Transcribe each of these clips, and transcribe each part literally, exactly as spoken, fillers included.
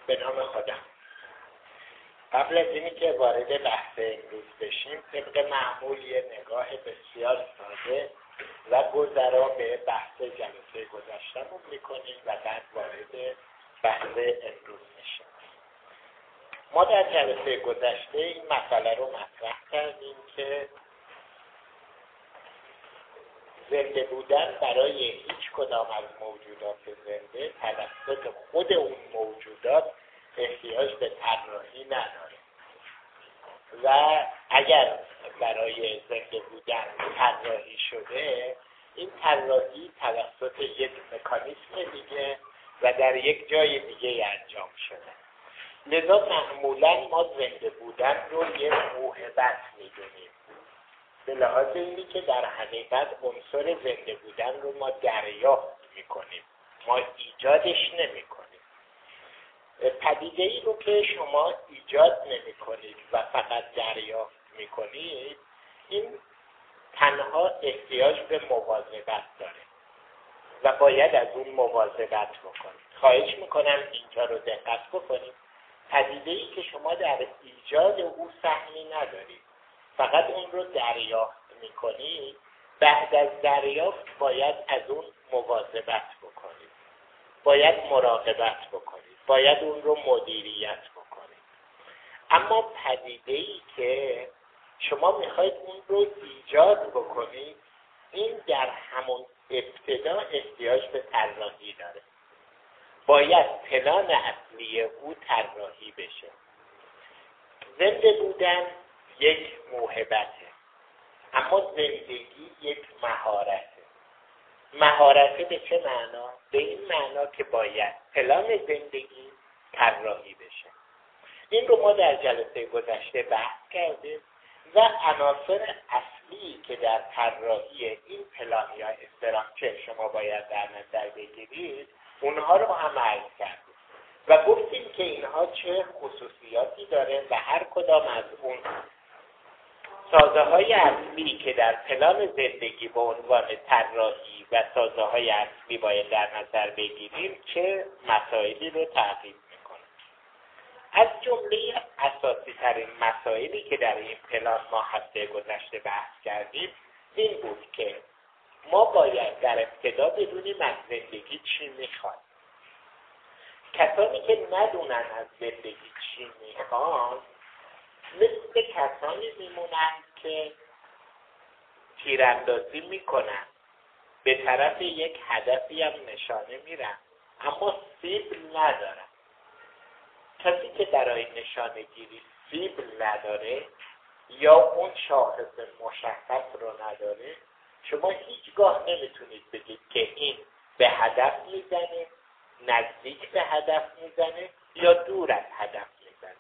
به نام خدا. قبل از اینی که وارد بحث امروز بشیم، طبق معمول یه نگاه بسیار ساده و گذرا به بحث جلسه گذشتمون میکنیم و بعد وارد بحث امروز میشیم. ما در جلسه گذشته این مسئله رو مطرح کردیم که زنده بودن برای هیچ کدام از موجودات زنده توسط خود اون موجودات احتیاج به طراحی نداره و اگر برای زنده بودن طراحی شده، این طراحی توسط یک مکانیسم دیگه و در یک جای دیگه انجام شده. لذا معمولا ما زنده بودن رو یه موهبت میدونیم، به لحاظ اینی که در حقیقت عنصر زنده بودن رو ما دریافت میکنیم، ما ایجادش نمیکنیم. پدیده ای رو که شما ایجاد نمی کنید و فقط دریافت می کنید، این تنها احتیاج به مواظبت داره و باید از اون مواظبت بکنید. خواهش میکنم اینجا رو دقت بکنید. پدیده ای که شما در ایجاد او سهمی ندارید، فقط اون رو دریافت می کنید، بعد از دریافت باید از اون مواظبت بکنید، باید مراقبت بکنید، باید اون رو مدیریت بکنید. اما پدیده‌ای که شما میخواید اون رو ایجاد بکنید، این در همون ابتدا احتیاج به طراحی داره. باید پلان اصلی او طراحی بشه. زنده بودن یک موهبته، اما زندگی یک مهارته. مهارته به چه معنا؟ به این معنا که باید پلان زندگی طراحی بشه. این رو ما در جلسه گذشته بحث کردیم و عناصر اصلی که در طراحی این پلان یا استراکچر شما باید در نظر بگیرید، اونها رو هم عرض کردیم و گفتیم که اینها چه خصوصیاتی داره و هر کدام از اون سازه های اصلی که در پلان زندگی به عنوان طراحی و سازه های اصلی باید در نظر بگیریم چه مسائلی رو تعقیب میکنه. از جمله اساسی ترین مسائلی که در این پلان ما هفته گذشته بحث کردیم این بود که ما باید در ابتدا بدونیم از زندگی چی میخواد. کسانی که ندونن از زندگی چی میخوان مثل کسانی میمونن که تیراندازی میکنن، به طرف یک هدفی هم نشانه میرن اما سیبل ندارن. کسی که برای نشانه گیری سیبل نداره یا اون شاخص مشخص رو نداره، شما هیچگاه نمیتونید بگید که این به هدف میزنه، نزدیک به هدف میزنه یا دور از هدف میزنه.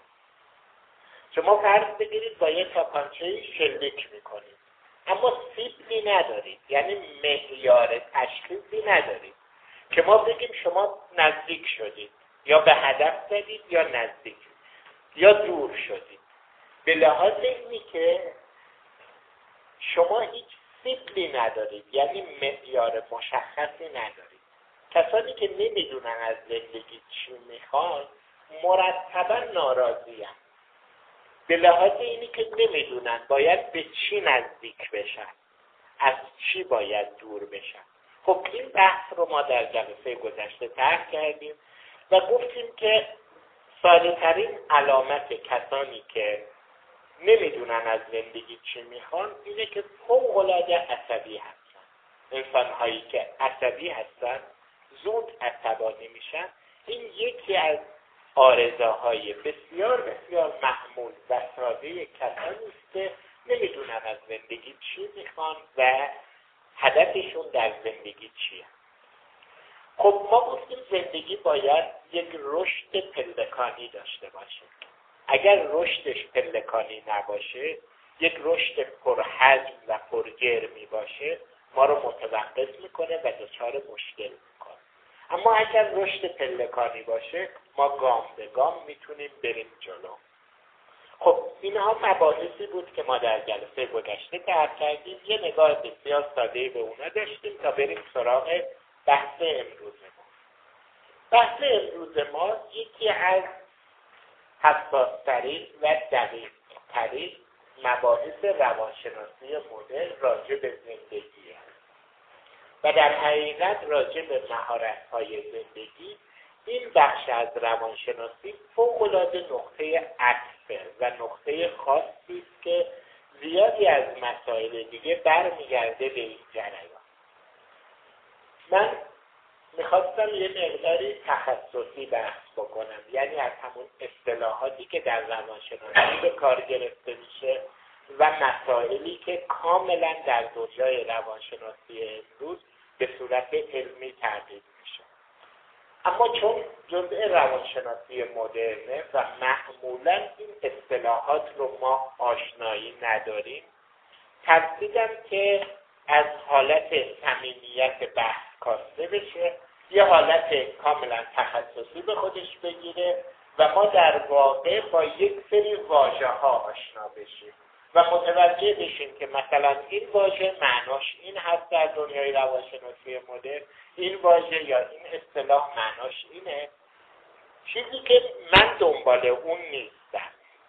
شما فرض بگیرید با یک تاپانچه‌ای شلیک میکنید اما سیبلی ندارید، یعنی معیار تشخیصی ندارید که ما بگیم شما نزدیک شدید، یا به هدف زدید یا نزدیک یا دور شدید. به لحاظ اینی که شما هیچ سیبلی ندارید، یعنی معیار مشخصی ندارید. کسانی که نمیدونن از زندگی چی میخوان مرتبا ناراضی هستند، به لحاظ اینی که نمیدونن باید به چی نزدیک بشن، از چی باید دور بشن. خب این بحث رو ما در جلسه گذشته طرح کردیم و گفتیم که ساده ترین علامت کسانی که نمیدونن از زندگی چی میخوان اینه که فوق العاده عصبی هستن. انسان هایی که عصبی هستن زود عصبانی میشن. این یکی از آرزاهای بسیار بسیار معمول و ساده کسانی است که نمیدونن از زندگی چی میخوان و هدفشون در زندگی چیه. خب ما گفتیم زندگی باید یک رشد پلکانی داشته باشه. اگر رشدش پلکانی نباشه، یک رشد پرحجم و پرجرمی باشه، ما رو متوقف میکنه و دچار مشکل میکنه. اما اگر رشد پلکانی باشه، ما گام به گام میتونیم بریم جلو. خب اینها مباحثی بود که ما در جلسه گذشته طرح کردیم. یه نگاه بسیار ساده به اونا داشتیم تا بریم سراغ بحث امروز ما. بحث امروز ما یکی یکی از حساس‌ترین و دقیق‌ترین مباحث روانشناسی مدرن راجع به زندگی است و در حقیقت راجع به مهارت‌های زندگی این بخش از روانشناسی فوق‌العاده نقطه عطفه و نقطه خاصی است که زیادی از مسائل دیگه برمیگرده به این جریان. من میخواستم یه مقداری تخصصی بحث بکنم، یعنی از همون اصطلاحاتی که در روانشناسی به کار گرفته میشه و مسائلی که کاملا در دنیای روانشناسی امروز به صورت علمی تحقیق میشه. اما چون جزء روانشناسی مدرنه و معمولا این اصطلاحات رو ما آشنایی نداریم، ترسیدم که از حالت صمیمیت بحث کاسته بشه، یه حالت کاملا تخصصی به خودش بگیره و ما در واقع با یک سری واژه ها آشنا بشیم و متوجه بشیم که مثلا این واژه معناش این هست در دنیای روانشناسی مدرن، این واژه یا این اصطلاح معناش اینه. چیزی که من دنبال اون نیستم.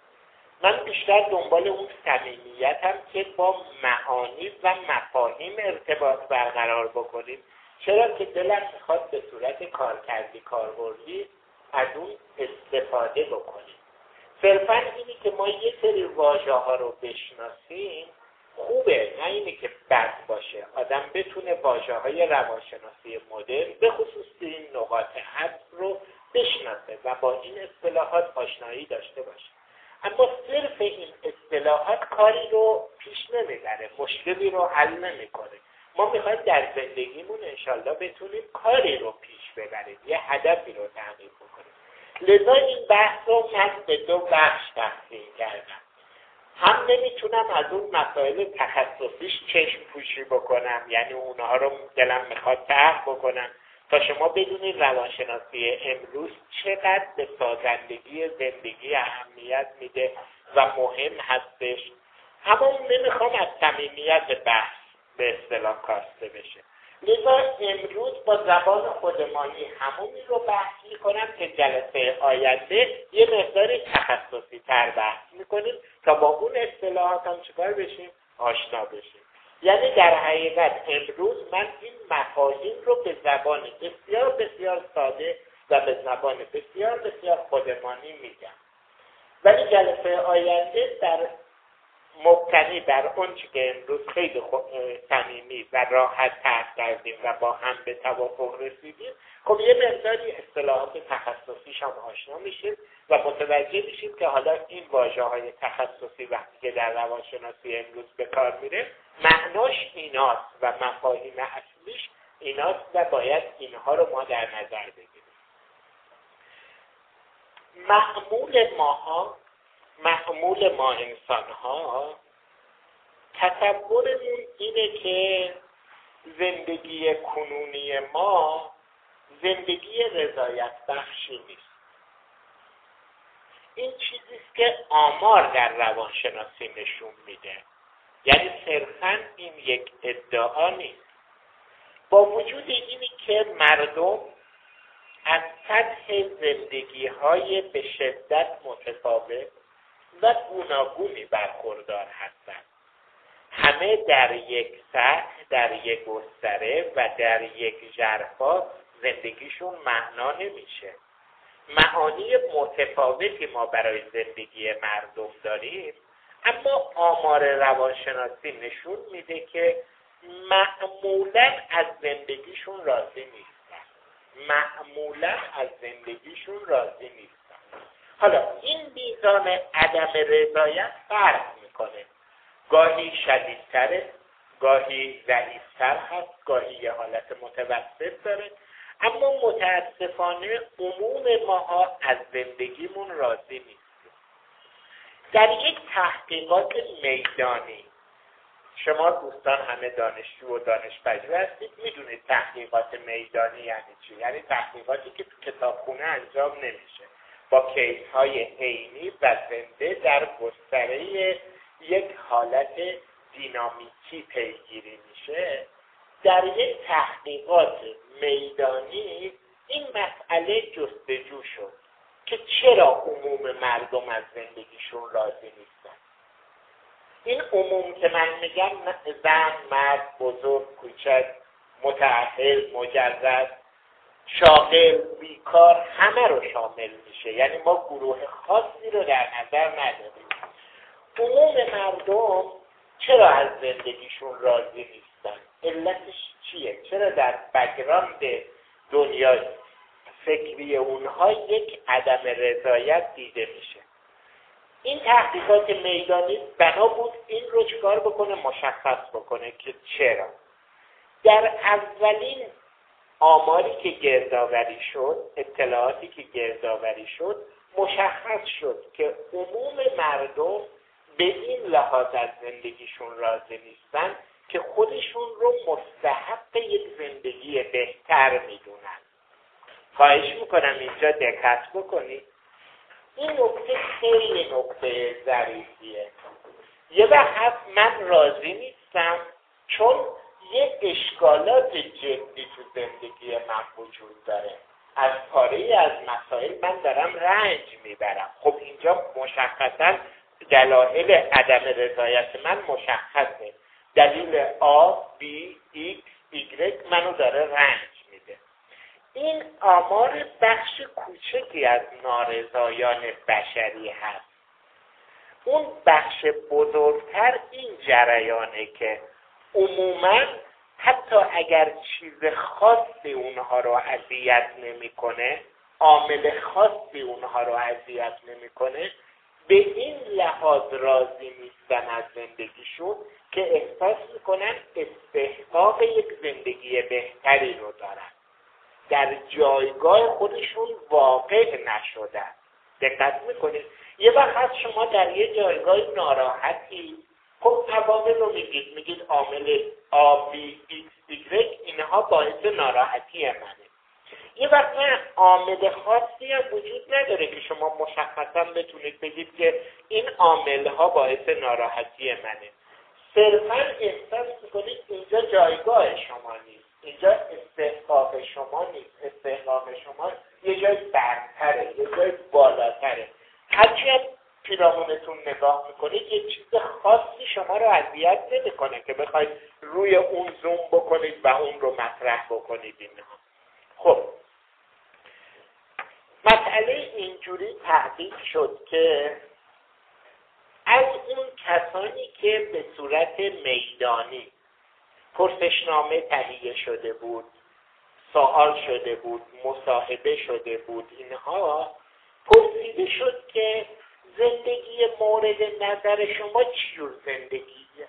من بیشتر دنبال اون صمیمیتم که با معانی و مفاهیم ارتباط برقرار بکنیم، چرا که دلم میخواد به صورت کارکردی کاربردی از اون استفاده بکنیم. صرفا اینی که ما یه سری واژه ها رو بشناسیم خوبه، نه اینی که بد باشه. آدم بتونه واژه های روانشناسی مدرن به خصوص این نقاط عطف رو بشناسه و با این اصطلاحات آشنایی داشته باشه. اما صرف این اصطلاحات کاری رو پیش نمیبره، مشکلی رو حل نمیکنه. ما میخوایم در زندگیمون انشالله بتونیم کاری رو پیش ببریم، یه هدفی رو تحقیق بکنیم. لذا این بحث رو من به دو بخش تقسیم کردم. هم نمیتونم از اون مسائل تخصصیش چشم پوشی بکنم، یعنی اونها رو دلم میخواد طرح بکنم تا شما بدونید روانشناسی امروز چقدر به سازندگی زندگی اهمیت میده و مهم هستش. اما نمیخوام از صمیمیت بحث به اصطلاح کاسته بشه. لذا امروز با زبان خودمانی همونی رو بحث میکنم که جلسه آینده یه مقداری تخصصی تر بحث میکنیم تا با اون اصطلاحات هم چکار بشیم؟ آشنا بشیم. یعنی در حقیقت امروز من این مفاهیم رو به زبان بسیار بسیار ساده و به زبان بسیار بسیار خودمانی میگم. ولی جلسه آینده در مبتنی بر اون چی که امروز خیلی صمیمی و راحت طرح کردیم و با هم به توافق رسیدیم، خب یه مقداری اصطلاحات تخصصیش هم آشنا میشیم و متوجه میشیم که حالا این واژه‌های تخصصی وقتی که در روانشناسی امروز به کار میره معناش ایناست و مفاهیم اصلیش ایناست و باید اینها رو ما در نظر بگیریم. معمول ماها معمول ما انسان ها تصورمون اینه که زندگی کنونی ما زندگی رضایت بخشی نیست. این چیزی است که آمار در روانشناسی نشون میده، یعنی صرفاً این یک ادعا نیست. با وجود اینی که مردم از سطح زندگی های به شدت متفاوت و گوناگونی برخوردار هستند. همه در یک سطح، در یک گستره و در یک ژرفا زندگیشون معنا نمیشه. معانی متفاوتی ما برای زندگی مردم داریم، اما آمار روانشناسی نشون میده که معمولاً از زندگیشون راضی نیستن. معمولاً از زندگیشون راضی نیستن. حالا این میزان عدم رضایت فرق میکنه. گاهی شدیدتره، گاهی ضعیفتر هست، گاهی یه حالت متوسط داره، اما متاسفانه عموم ماها از زندگیمون راضی نیستیم. در یک تحقیقات میدانی، شما دوستان همه دانشجو و دانشپژوه هستید، میدونید تحقیقات میدانی یعنی چی؟ یعنی تحقیقاتی که تو کتابخونه انجام نمیشه، با کیس های عینی و زنده در گستره یک حالت دینامیکی پیگیری میشه. در یک تحقیقات میدانی این مسئله جستجو شد که چرا عموم مردم از زندگیشون راضی نیستن؟ این عموم که من میگم زن، مرد، بزرگ، کوچک، متأهل، مجرد، شاغل، بیکار، همه رو شامل میشه. یعنی ما گروه خاصی رو در نظر نداریم. عموم مردم چرا از زندگیشون راضی نیستن؟ علتش چیه؟ چرا در بک‌گراند دنیای فکری اونها یک عدم رضایت دیده میشه؟ این تحقیقات میدانی بنا بود این رو چیکار بکنه؟ مشخص بکنه که چرا. در اولین آماری که گردآوری شد، اطلاعاتی که گردآوری شد، مشخص شد که عموم مردم به این لحاظ از زندگیشون راضی نیستن که خودشون رو مستحق یک زندگی بهتر میدونن. خواهش میکنم اینجا دقت بکنید. این نکته خیلی نکته ظریفیه. یه وقت من راضی نیستم چون یه اشکالات جدی تو زندگی من وجود داره. از پاره از مسائل من دارم رنج میبرم. خب اینجا مشخصا دلایل عدم رضایت من مشخصه. دلیل آ، بی، ایکس، ایگرگ منو داره رنج میده. این آمار بخش کوچکی از نارضایان بشری هست. اون بخش بزرگتر این جریانه که عموما حتی اگر چیز خاصی اونها رو اذیت نمیکنه، عامل خاصی اونها رو اذیت نمیکنه، به این لحاظ راضی نیستن از زندگیشون که احساس میکنن استحقاق یک زندگی بهتری رو دارن. در جایگاه خودشون واقع نشدن. دقت میکنید؟ یه وقت شما در یه جایگاه ناراحتی، خب عوامل رو میگید، میگید عامل آ، بی، ایکس، ایگرگ اینها باعث ناراحتی منه. یه وقت نه، عامل خاصی هم وجود نداره که شما مشخصا بتونید بگید که این عامل ها باعث ناراحتی منه. صرفا احساس میکنید اینجا جایگاه شما نیست، اینجا استحقاق شما نیست، استحقاق شما یه جای برتره، یه جای بالاتره. هرچی از پیرامونتون نگاه میکنید یه چیز خاصی شما رو اذیت نمیکنه که بخواید روی اون زوم بکنید و اون رو مطرح بکنید. اینها خب مسئله اینجوری تحقیق شد که از اون کسانی که به صورت میدانی پرسشنامه تهیه شده بود، سوال شده بود، مصاحبه شده بود، اینها پرسیده شد که زندگی مورد نظر شما چجور زندگیه؟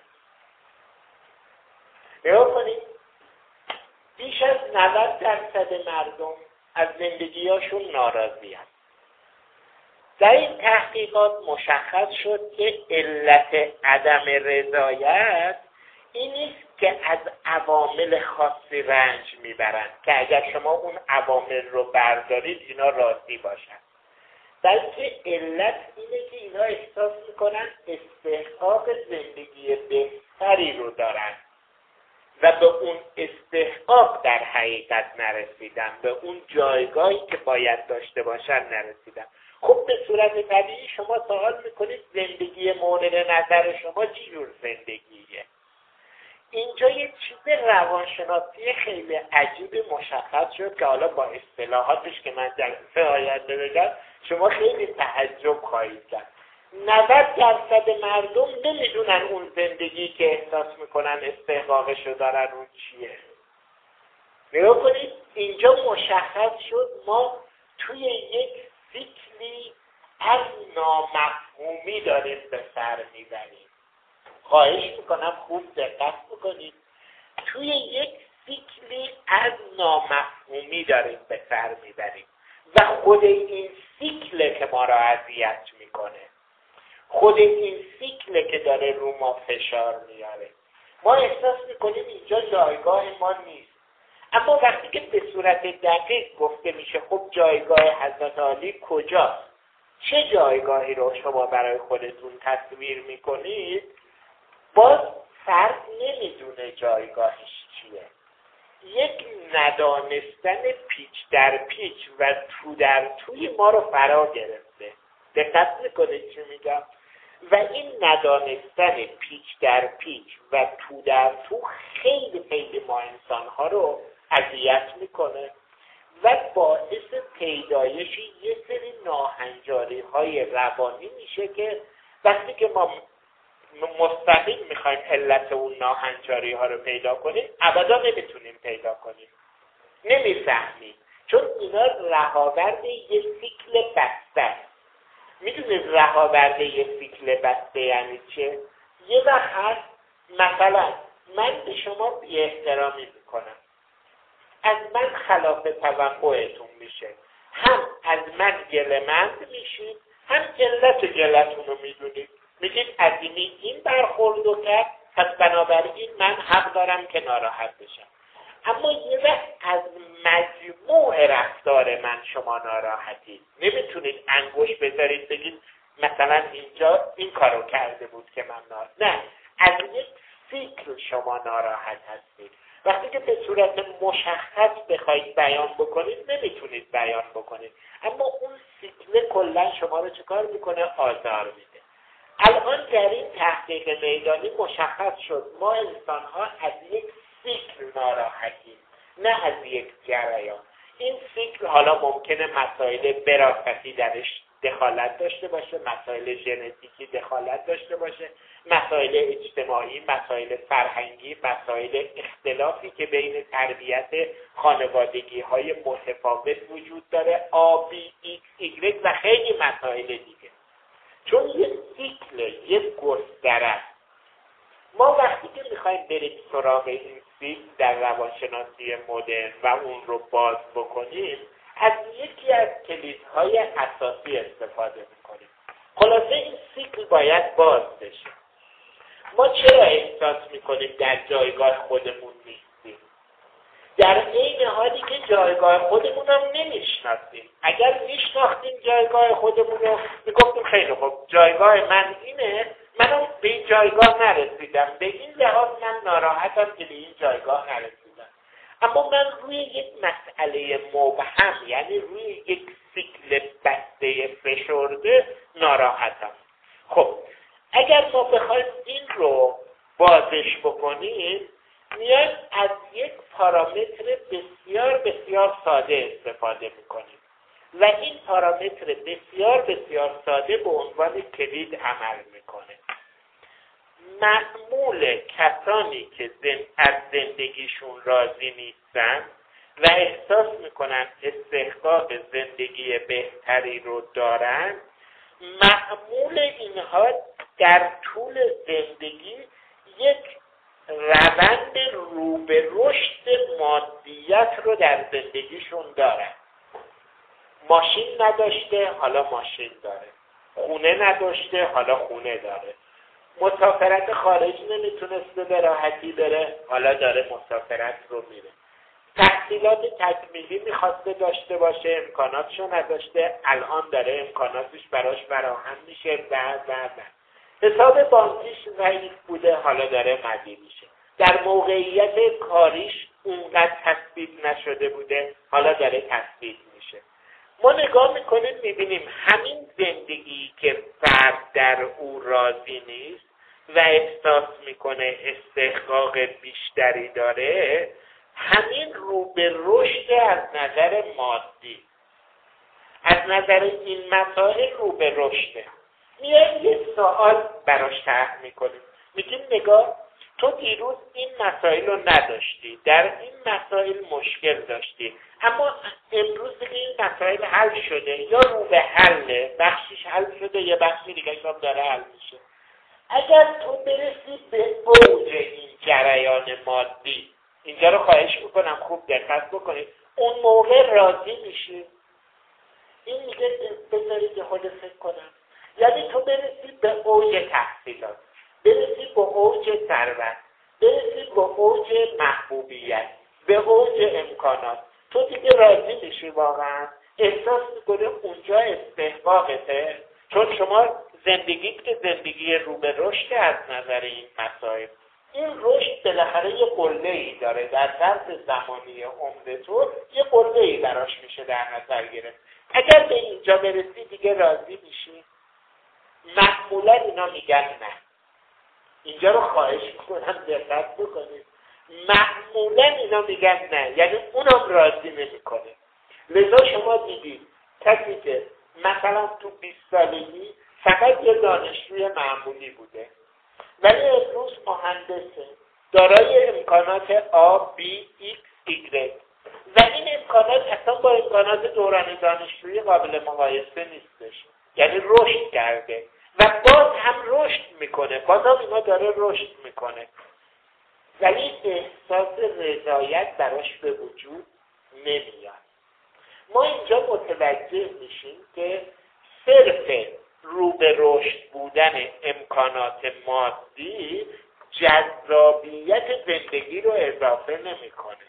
نگاه کنید، بیش از نود درصد مردم از زندگیاشون ناراضی هست. در این تحقیقات مشخص شد که علت عدم رضایت این نیست که از عوامل خاصی رنج میبرند که اگر شما اون عوامل رو بردارید اینا راضی باشن، بلکه علت اینه که اینا احساس میکنن استحقاق زندگی بهتری رو دارن و به اون استحقاق در حقیقت نرسیدن، به اون جایگاهی که باید داشته باشن نرسیدن. خب به صورت طبیعی شما سوال میکنید زندگی مورد نظر شما چی جور زندگیه؟ اینجا یه چیز روانشناسی خیلی عجیب مشخص شد که حالا با اصطلاحاتش که من جلسه آینده بگم شما خیلی تعجب خواهید کرد. نود درصد مردم نمیدونن اون زندگی که احساس میکنن استحقاقشو دارن اون چیه. نگاه کنید، اینجا مشخص شد ما توی یک سیکلی از نامفهومی داریم به سر میبریم. خواهش میکنم خوب دقت بکنید، توی یک سیکلی از نامفهومی داریم به سر میبریم و خود این سیکله که ما را اذیت میکنه، خود این سیکله که داره رو ما فشار میاره. ما احساس میکنیم اینجا جایگاه ما نیست، اما وقتی که به صورت دقیق گفته میشه خب جایگاه حضرت علی کجاست، چه جایگاهی رو شما برای خودتون تصویر میکنید، باز فرد نمیدونه جایگاهش چیه. یک ندانستن پیچ در پیچ و تو در توی ما رو فرا گرفته. دقت میکنید چی میگم؟ و این ندانستن پیچ در پیچ و تو در تو خیلی خیلی ما انسانها رو اذیت میکنه و باعث پیدایش یه سری ناهنجاری های روانی میشه که وقتی که ما مستقیم میخوایم علت اون ناهنجاری ها رو پیدا کنیم ابدا نمیتونیم پیدا کنیم، نمیفهمیم، چون اینا رهاورد یه سیکل بسته است. میدونید رهاورد یه سیکل بسته یعنی چه؟ یه وقت هست مثلا من به شما بی احترامی میکنم، از من خلاف توقعتون میشه، هم از من گله‌مند میشید، هم علت گلتون رو میدونید، میگید عظیمی این برخوردو کرد پس بنابراین من حق دارم که ناراحت بشم. اما یه وقت از مجموع رفتار من شما ناراحتید، نمیتونید انگوش بذارید بگید مثلا اینجا این کارو کرده بود که من ناراحت، نه، از یک سیکل شما ناراحت هستید. وقتی که به صورت مشخص بخواید بیان بکنید نمیتونید بیان بکنید، اما اون سیکل کلا شما رو چیکار میکنه؟ آزار میده. الان در این تحقیق میدانی مشخص شد ما انسان ها از یک سیکل ناراحتیم، نه از یک جریان. این سیکل حالا ممکنه مسائل وراثتی درش دخالت داشته باشه، مسائل ژنتیکی دخالت داشته باشه، مسائل اجتماعی، مسائل فرهنگی، مسائل اختلافی که بین تربیت خانوادگی های متفاوت وجود داره، آ بی ایکس ایگرگ و خیلی مسائل دیگه. چون یک سیکل، یک گستره. ما وقتی که میخوایم بریم سراغ این سیکل در روانشناسی مدرن و اون رو باز بکنیم، از یکی از کلیدهای اساسی استفاده میکنیم. خلاصه این سیکل باید باز بشه. ما چرا احساس میکنیم در جایگاه خودمون نیستیم؟ در عین حالی که جایگاه خودمون هم نمیشناسیم. اگر میشناختیم جایگاه خودمون رو میگفتیم خیلی خوب جایگاه من اینه، منم به این جایگاه نرسیدم، به این لحاظ من ناراحتم که به این جایگاه نرسیدم. اما من روی یک مسئله مبهم، یعنی روی یک سیکل بسته فشرده ناراحتم. خب اگر ما بخوایم این رو بازش بکنیم، میایم از یک پارامتر بسیار بسیار ساده استفاده میکنیم و این پارامتر بسیار بسیار ساده به عنوان کلید عمل میکنه. معمول کسانی که زن... از زندگیشون راضی نیستن و احساس میکنن استحقاق زندگی بهتری رو دارن، معمول اینها در طول زندگی یک روند رو به رشد مادیت رو در زندگیشون دارن. ماشین نداشته حالا ماشین داره، خونه نداشته حالا خونه داره، مسافرت خارج نمیتونسته به راحتی بره حالا داره مسافرت رو میره، تحصیلات تکمیلی میخواسته داشته باشه امکاناتشو نداشته الان داره امکاناتش براش فراهم میشه و و و حساب بانکیش ضعیف بوده حالا داره قوی میشه، در موقعیت کاریش اونقدر تثبیت نشده بوده حالا داره تثبیت میشه. ما نگاه میکنیم میبینیم همین زندگی که فرد در او راضی نیست و احساس میکنه استحقاق بیشتری داره، همین رو به رشد از نظر مادی، از نظر این مسائل رو به رشده. میایم یه سوال براش طرح میکنیم، میگیم نگاه تو دیروز این مسائل رو نداشتی، در این مسائل مشکل داشتی، اما امروز دیگه این مسائل حل شده یا رو به حله، بخشیش حل شده یه بخشی دیگه هم داره حل میشه. اگر تو برسی به اوج این جریان مادی، اینجا رو خواهش میکنم خوب دقت بکنید، اون موقع راضی میشی؟ این میگه بذارید یه خود فکر کنم، یعنی تو برسی به اوج تحصیلات، برسی به اوج ثروت، برسی به اوج محبوبیت، به اوج امکانات، تو دیگه راضی میشی؟ واقعا احساس میکنه اونجا استحقاقته؟ چون شما زندگی که زندگی رو به رشد از نظر این مسائل، این رشد بالاخره یه قله‌ای داره، در ظرف زمانی عمر تو یه قله‌ای براش میشه در نظر گرفت. اگر به اینجا برسی دیگه راضی میشی؟ معمولا اینا میگن نه. اینجا رو خواهش میکنم دقت بکنید. معمولا اینا میگن نه، یعنی اونم راضی نمیکنه. لذا شما دیدید کسی که مثلا تو بیست سالگی فقط یه دانشجوی معمولی بوده ولی امروز مهندسه، دارای امکانات A, B, X, Y و این امکانات اصلا با امکانات دوران دانشجویی قابل مقایسه نیستش، یعنی رشد کرده و باز هم رشد میکنه، بازم اینا داره رشد میکنه ولی احساس رضایت براش به وجود نمیاد. ما اینجا متوجه میشیم که صرف رو به رشد بودن امکانات مادی جذابیت زندگی رو اضافه نمیکنه.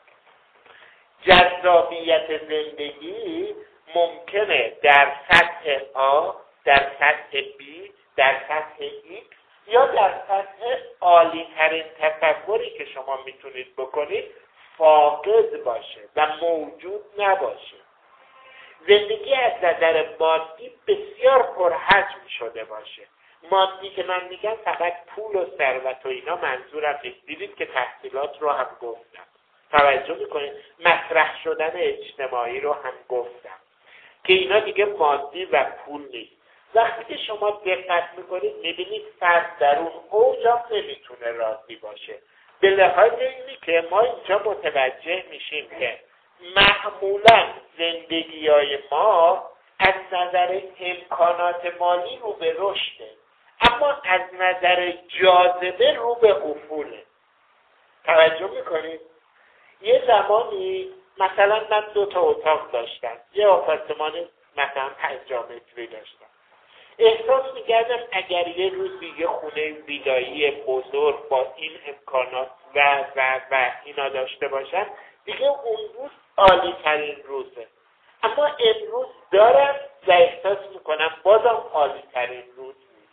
جذابیت زندگی ممکنه در سطح A، در سطح B، در سطح X یا در سطح عالی ترین تصوری که شما میتونید بکنید فاقد باشه و موجود نباشه. زندگی از نظر مادی بسیار پرحجم شده باشه. مادی که من میگم فقط پول و ثروت و اینا منظورم نیست. دیدید که تحصیلات رو هم گفتم، توجه میکنید، مطرح شدن اجتماعی رو هم گفتم که اینا دیگه مادی و پول نیست. وقتی که شما دقت میکنید میبینید فرد در اون اوج هم نمیتونه راضی باشه. به لحاظ اینی که ما اینجا متوجه میشیم که معمولا زندگی‌های ما از نظر امکانات مالی رو به رشده اما از نظر جاذبه رو به افوله. توجه میکنید؟ یه زمانی مثلا من دو تا اتاق داشتم، یه آپارتمان مثلا پنجاه متری داشتم. احساس میکردم اگر یه روزی یه خونه ویلایی بزرگ با این امکانات و و و اینا داشته باشم دیگه اون روز عالی ترین روزه. اما امروز دارم و احساس میکنم بازم عالی ترین روز نیست.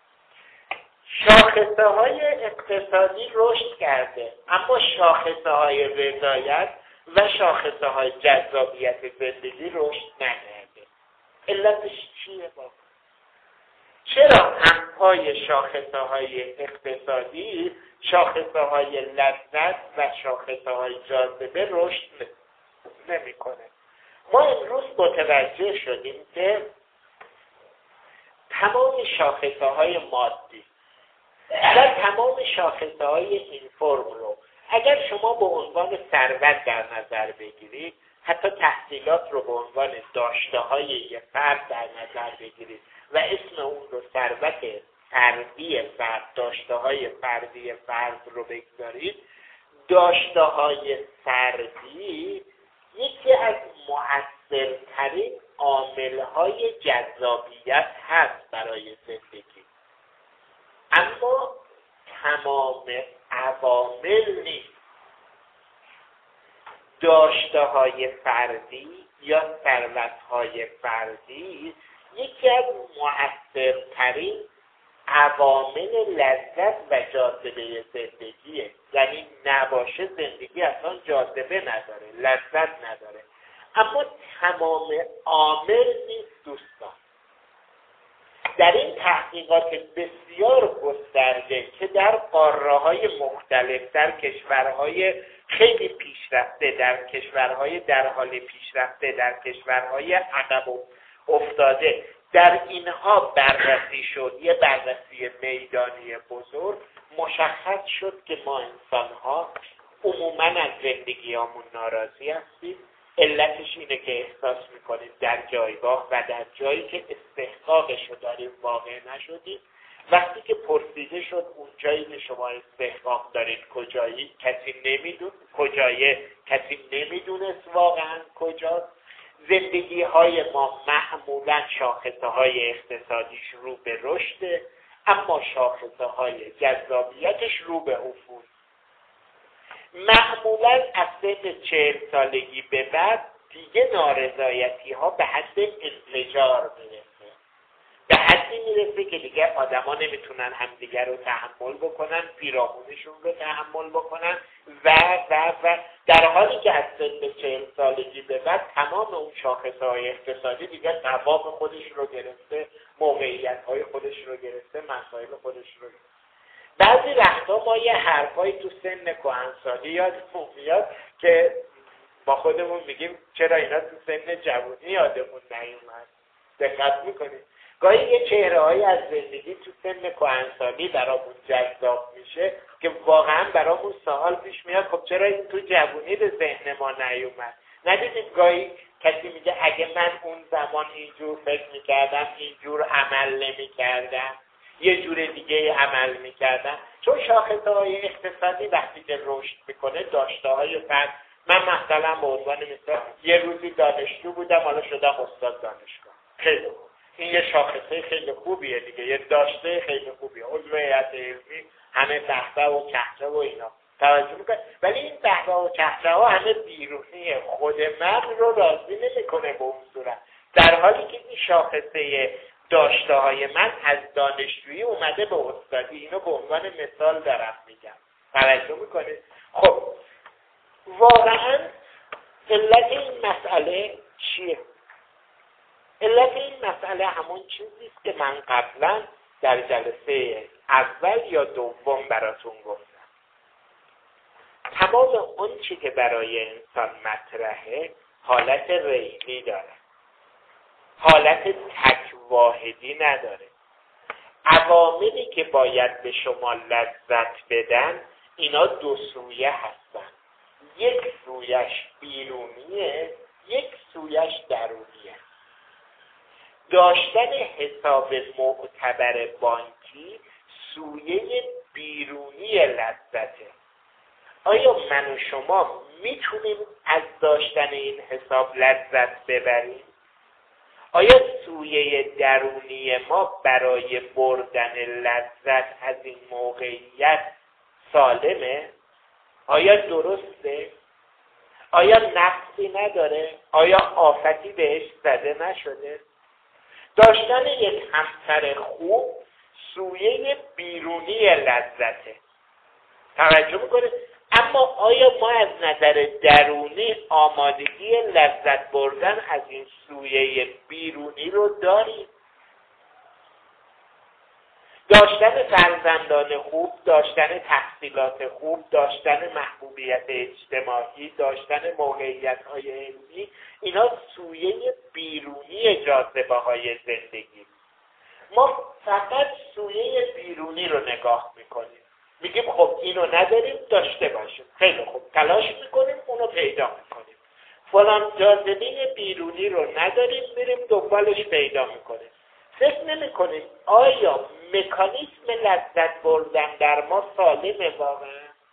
شاخصه های اقتصادی رشد کرده اما شاخصه های رضایت و شاخصه های جذابیت زندگی رشد نکرده. علتش چیه بابا؟ چرا همپای شاخصه های اقتصادی شاخصه های لذت و شاخصه های جاذبه رشد نمی کنه؟ ما امروز متوجه شدیم که تمام شاخصه های مادی و تمام شاخصه های این فرم رو اگر شما به عنوان ثروت در نظر بگیرید، حتی تحصیلات رو به عنوان داشته های یه فرد در نظر بگیرید و اسم اون رو ثروت فردی فرد، داشته های فردی فرد رو بگذارید، داشته های فردی یکی از مؤثرترین عامل‌های جذابیت هست برای زندگی، اما تمام عوامل نیست. داشته های فردی یا ثروت های فردی یکی از مؤثرترین عوامل لذت و جاذبه زندگیه. یعنی نباشه زندگی اصلا جاذبه نداره، لذت نداره، اما تمام عامل نیست دوستان. در این تحقیقات بسیار گسترده که در قاره‌های مختلف، در کشورهای خیلی پیشرفته، در کشورهای در حال پیشرفته، در کشورهای عقب افتاده، در اینها بررسی شد، یه بررسی میدانی بزرگ، مشخص شد که ما انسان‌ها عموماً از زندگیامون ناراضی هستیم. علتش اینه که احساس میکنیم در جایگاه و در جایی که استحقاقش رو داریم واقع نشدیم. وقتی که پرسیده شد اون جایی که شما استحقاق دارید کجایی، کسی نمیدون کجایه، کسی نمیدونست واقعا کجاست. زندگی های ما معمولا شاخصه های اقتصادیش رو به رشده اما شاخصه های جذابیتش رو به افول. معمولا از سن چهل سالگی به بعد دیگه نارضایتی ها به حد انفجار میرسه، به حد حدی میرسه که دیگه آدما نمیتونن همدیگر رو تحمل بکنن، پیرامونشون رو تحمل بکنن و و و در حالی که از سن چهل سالگی به بعد تمام اون شاخصهای اقتصادی دیگه قوام خودش رو گرفته، موقعیت‌های خودش رو گرفته، مسائل خودش رو گرفته. بعضی وقتا ما یه حرفایی تو سن کهنسالی یادمون میاد که با خودمون میگیم چرا اینا تو سن جوانی یادمون نیومد. دقت میکنید گاهی یه چهره‌هایی از زندگی تو سن کهنسالی برامون جذاب میشه که واقعا برامون سوال پیش میاد خب چرا این تو جوانی به ذهن ما نیومد. ندیدید گاهی کسی میگه اگه من اون زمان اینجور فکر میکردم اینجور عمل نمیکردم، یه جور دیگه عمل میکردم. چون شاخصه‌های اقتصادی وقتی که رشد میکنه داشته‌های فرد، من مثلا به عنوان مثال یه روزی دانشجو بودم حالا شدم استاد دانشگاه، خیلی خوب، این یه شاخصه خیلی خوبیه دیگه، یه داشته خیلی خوبیه، عضو هیئت علمی، همه بهبه و کهته و اینا توجه میکنه. ولی این بهبه و کهته ها همه بیرونیه، خود من رو راضی نمیکنه به اون صورت، در حالی که این شاخصه داشته های من از دانشجویی اومده به استادی. اینو به عنوان مثال دارم میگم، توجه میکنه. خب واقعا علت این مسئله چیه؟ علت این مسئله همون چیزی است که من قبلا در جلسه اول یا دوم براتون گفتم. تمام اون چی که برای انسان مطرحه حالت ریلی داره، حالت تک واحدی نداره. عواملی که باید به شما لذت بدن اینا دو سویه هستن، یک سویش بیرونیه، یک سویش درونیه. داشتن حساب معتبر بانکی سویه بیرونی لذته. آیا من و شما میتونیم از داشتن این حساب لذت ببریم؟ آیا سویه درونی ما برای بردن لذت از این موقعیت سالمه؟ آیا درسته؟ آیا نقصی نداره؟ آیا آفتی بهش زده نشده؟ داشتن یک همسر خوب سویه بیرونی لذته، توجه میکنه. اما آیا ما از نظر درونی آمادگی لذت بردن از این سویه بیرونی رو داریم؟ داشتن فرزندان خوب، داشتن تحصیلات خوب، داشتن محبوبیت اجتماعی، داشتن موقعیت‌های علمی، اینا سویه بیرونی جاذبه های زندگی. ما فقط سویه بیرونی رو نگاه میکنیم، میگیم خب اینو نداریم داشته باشیم، خیلی خوب تلاش میکنیم اونو پیدا میکنیم. فلان جاذبه بیرونی رو نداریم میریم دنبالش پیدا میکنیم. فکر نمی‌کنیم آیا مکانیسم لذت بردن در ما سالمه واقعا؟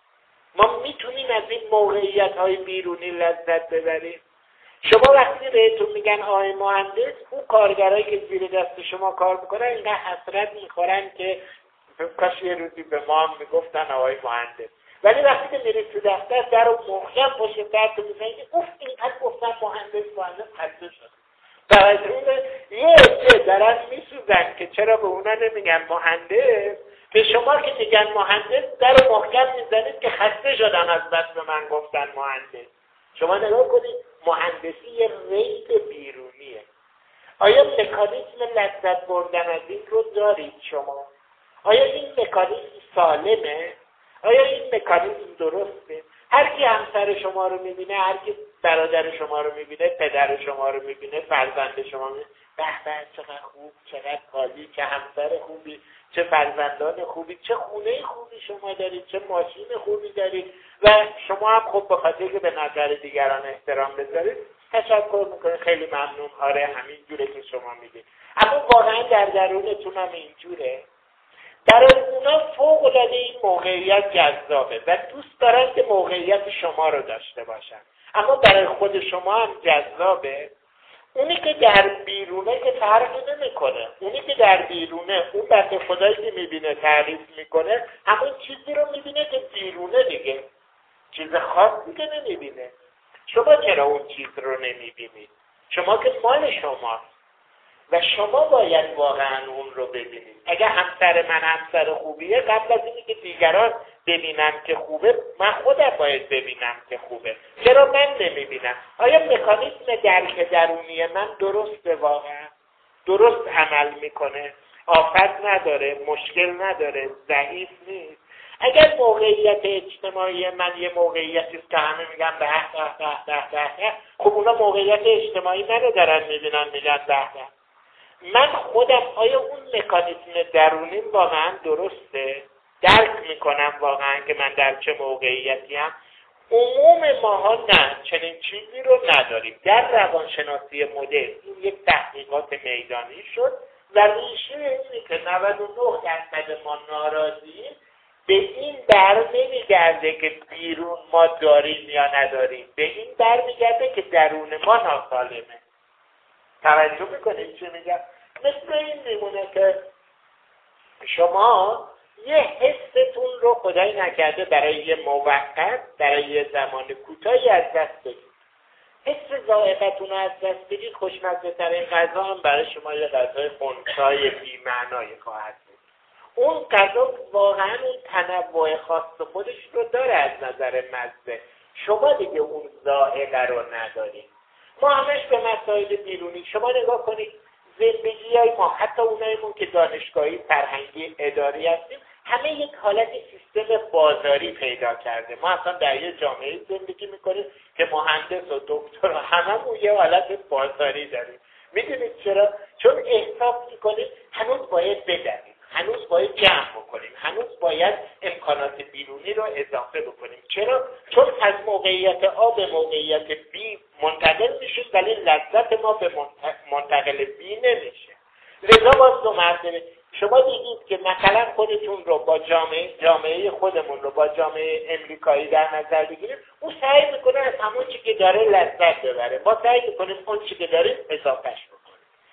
ما میتونیم از این موقعیت‌های بیرونی لذت ببریم؟ شما وقتی بهتون میگن آقای مهندس، اون کارگرایی که زیر دست شما کار میکنن اینقدر حسرت میخورن که کاش یه روزی به ما هم میگفتن آقای مهندس. ولی وقتی که میرید تو دفتر در رو محکم پشت درتون میزنید اوف اینقدر گفتن مهندس مهندس خسته شد. توجه یه عده دارن میسوزن که چرا به اونا نمیگن مهندس، به شما که میگن مهندس در رو محکم میزنید که خسته شدن از بس به من گفتن مهندس. شما نگاه کنید مهندسی یه ریل بیرونیه. آیا مکانیزم لذت بردن از این رو دارید شما؟ آیا این مکانیزم سالمه؟ آیا این مکانیزم درسته؟ هر کی همسر شما رو میبینه، هر کی برادر شما رو میبینه، پدر شما رو میبینه، فرزند شما میبینه، به به چقدر خوب، چقدر عالی، چه همسر خوبی، چه فرزندان خوبی، چه خونه خوبی شما دارید، چه ماشین خوبی دارید. و شما هم خب به خاطر که به نظر دیگران احترام بذارید تشکر میکنه، خیلی ممنون، آره همین جوره که شما میگید. اما واقعا در درونتون هم اینجوره؟ برای اونا فوق العاده این موقعیت جذابه و دوست دارن که موقعیت شما رو داشته باشن، اما برای خود شما هم جذابه؟ اونی که در بیرونه که فرقی نمیکنه، اونی که در بیرونه، اون بنده خدایی که میبینه تعریف میکنه همون چیزی رو میبینه که بیرونه دیگه، چیز خاصی که نمیبینه. شما چرا اون چیز رو نمیبینید؟ شما که مال شماست. و شما باید واقعا اون رو ببینید. اگر همسر من همسر خوبیه، قبل از اینی که دیگران ببینن که خوبه، من خودم باید ببینم که خوبه. چرا من نمیبینم؟ آیا مکانیزم درک درونی من درسته؟ واقعا درست عمل میکنه؟ آفت نداره؟ مشکل نداره؟ ضعیف نیست؟ اگر موقعیت اجتماعی من یه موقعیتی است که همه میگن به به به به به، خب اونا موقعیت اجتماعی منو دارن میبینن میگن به به. من خودم آیا اون مکانیزم درونیم واقعا درسته؟ درک میکنم واقعا که من در چه موقعیتی هم؟ عموم ماها نه، چنین چیزی رو نداریم. در روانشناسی مدرن این یک تحقیقات میدانی شد و ریشه اینه که نود و نه درصد ما ناراضییم به این بر نمیگرده که بیرون ما داریم یا نداریم، به این بر میگرده که درون ما ناسالمه. توجه میکنید چی میگم؟ مثل این میمونه که شما یه حستون رو خدای نکرده برای یه موقت، برای یه زمان کوتاهی از دست بدید. حس ذائقتون رو از دست بدید، خوشمزه ترین غذا هم برای شما یه غذای خنثی بی‌معنای خواهد بود. اون غذا واقعا اون تنوع خاص خودش رو داره از نظر مزه. شما دیگه اون ذائقه رو ندارید. ما همش به مسائل بیرونی شما نگاه کنید. زندگی های ما، حتی اونایمون که دانشگاهی فرهنگی اداری هستیم، همه یک حالت سیستم بازاری پیدا کرده. ما اصلا در یه جامعه زندگی میکنیم که مهندس و دکتر هممون یه حالت بازاری داریم. میدونید چرا؟ چون احساس میکنیم هنوز باید بدهیم، هنوز باید جمع بکنیم، هنوز باید امکانات بیرونی رو اضافه بکنیم. چرا؟ چون از موقعیت آ به موقعیت بی منتقل میشیم ولی لذت ما به منتقل بی نمیشه. لذا باز دو مرتبه شما دیدید که مثلا خودتون رو با جامعه جامعه خودمون رو با جامعه امریکایی در نظر بگیریم، اون سعی میکنه از همون چی که داره لذت ببره، ما سعی میکنیم اون چی که داریم اضافهش بکنیم.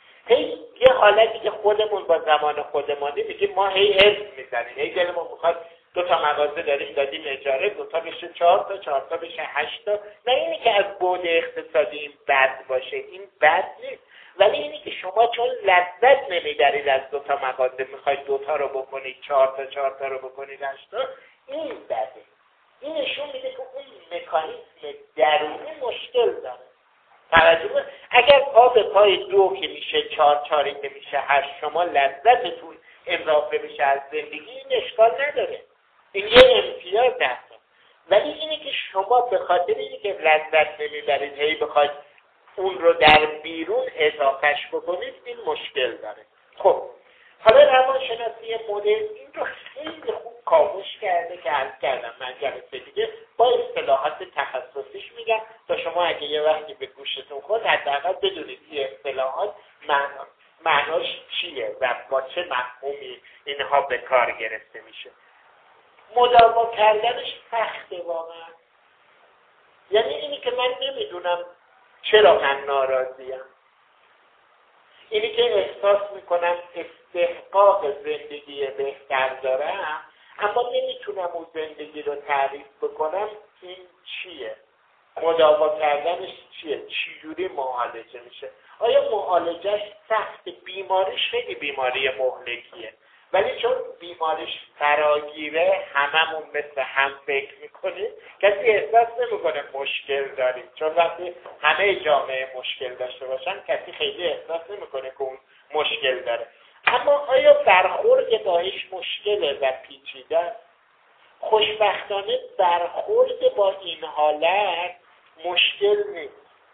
هی یه حالتی که خودمون با زمان خودمانی میگیم ما هی حرف میزنیم، هی دلمون میخواد دو تا مغازه داریم دادیم اجاره، دو تا بشه چهار تا، چهار تا بشه هشت تا. نه اینی که از بعد اقتصادی این بد باشه، این بد نیست، ولی اینی که شما چون لذت نمیبرید از دو تا مغازه میخواید دو تا رو بکنید، چهار تا چهار تا رو بکنید هشت تا، این بده. این نشون میده که اون مکانیزم درونی مشکل داره. توجه، اگر پا به پای دو که میشه چهار، چهاری که میشه هشت، شما لذتتون اضافه بشه از زندگی، این اشکال نداره، این یه امتیاز هست. ولی اینی که شما به خاطر اینی که لذت نمیبرید هی بخواید اون رو در بیرون اضافهش بکنید، این مشکل داره. خب حالا روانشناسی مدرن این رو خیلی خوب کاوش کرده که عرض کردم من جلسه دیگه با اصطلاحات تخصصیش میگم تا شما اگه یه وقتی به گوشتون خود حداقل بدونید این اصطلاحات معنا معناش چیه و با چه مفهومی اینها به کار گرفته میشه. مداوا کردنش سخته واقعا. یعنی اینی که من نمیدونم چرا من ناراضیم، اینی که احساس میکنم استحقاق زندگی بهتر دارم اما نمیتونم اون زندگی رو تعریف بکنم، این چیه؟ مداوا کردنش چیه؟ چجوری معالجه میشه؟ آیا معالجهش سخت؟ بیماریش خیلی بیماری مهلکیه، ولی چون بیماریش فراگیره هممون مثل هم فکر میکنیم، کسی احساس نمیکنه مشکل داریم، چون وقتی همه جامعه مشکل داشته باشن کسی خیلی احساس نمیکنه که اون مشکل داره. اما آیا برخورد باهاش مشکله و پیچیده؟ خوشبختانه برخورد با این حالت مشکل نیست،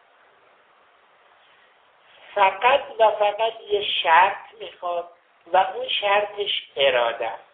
فقط و فقط یه شرط میخواد و اون شرطش اراده است.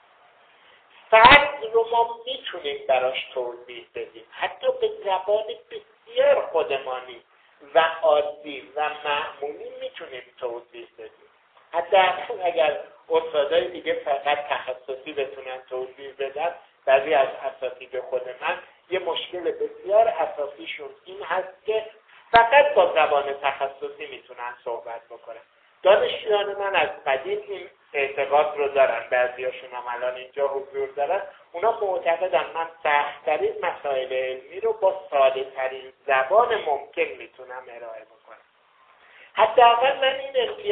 فرد رو ما میتونیم براش توضیح بدیم، حتی به زبان بسیار خودمانی و عادی و معمولی میتونیم توضیح بدیم. حتی اگر استادای دیگه فقط تخصصی بتونن توضیح بدن، بعضی از اساتید خود من یه مشکل بسیار اساسیشون این هست که فقط با زبان تخصصی میتونن صحبت بکنن. دانشجویان من از قدیم این اعتقاد رو دارن، بعضیاشون هم الان اینجا حضور دارن، اونا معتقدن من سخت‌ترین مسائل علمی رو با ساده ترین زبان ممکن میتونم ارائه بکنم. حداقل من این امتیاز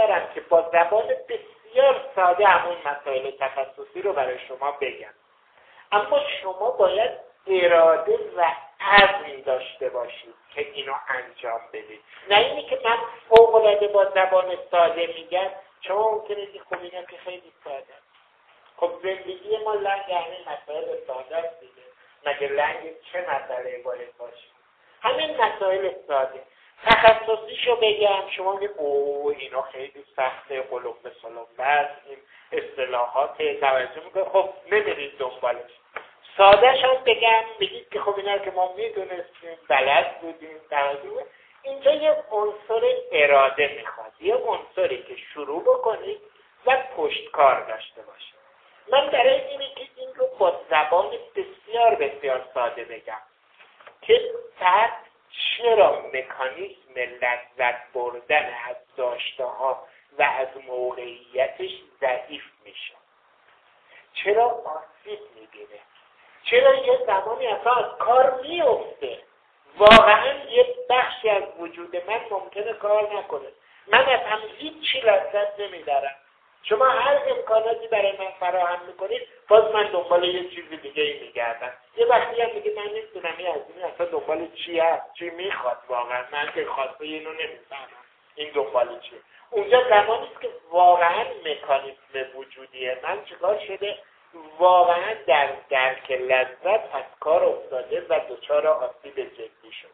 دارم که با زبان بسیار ساده همون مسائل تخصصی رو برای شما بگم. اما شما باید اراده و عزم داشته باشید که اینو انجام بدید. نه اینی که من فوق‌العاده با زبان ساده میگم شما ممکنه که خب اینا که خیلی ساده. خب زندگی ما لنگ همین مسائل ساده است دیگه. مگه لنگ چه مسئله باید باشه؟ همین مسائل ساده. تخصصیشو بگم شما میگه اوه اینا خیلی سخته، قلوب به سلام بس، این اصطلاحات توجه میکنه، خب نمیرید دنبالش. سادهش هم بگم بگید که خب اینا که ما میدونستیم، بلد بودیم، توجه. اینجا یه عنصر اراده میخواد، یه عنصری که شروع بکنید و پشتکار داشته باشید. من برای اینه که این رو با زبان بسیار بسیار ساده بگم که فرد چرا مکانیزم لذت بردن از داشته ها و از موقعیتش ضعیف میشه، چرا آسیب میبینه، چرا یه زمانی اصلا از کار میفته. واقعا یه بخشی از وجود من ممکنه کار نکنه، من از هم هیچی لذت نمیبرم. شما هر امکاناتی برای من فراهم میکنید، باز من دنبال یه چیز دیگه ای میگردم. یه وقتی هم میگه من نمیدونم این از این اصلا دنبال چی هست، چی میخواد واقعا، من که خواسته اینو نمیفهمم این دنبال چیه. اونجا زمانی است که واقعا مکانیزم وجودی من چیکار شده، واقعا در درک لذت از کار افتاده و دچار آسیب جدی شده.